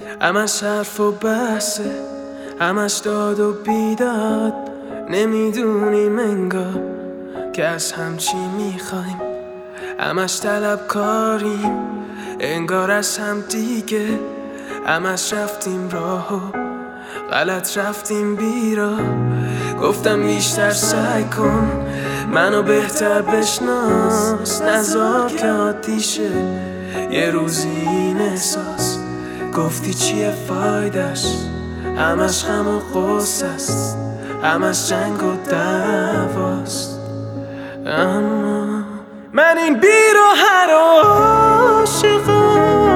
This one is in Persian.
همش حرف و بحثه، همش داد و بیداد. نمیدونیم انگار که از هم چی میخوایم، همش طلبکاریم انگار از هم دیگه. همش رفتیم راهو غلط رفتیم بیراه. گفتم بیشتر سعی کن منو بهتر بشناس، نذار که عادی شه یه روزی این احساس. گفتی چیه فایدش، همش غم و غصه است، همش جنگ و دعواست. اما من این بیراهه رو عاشقم،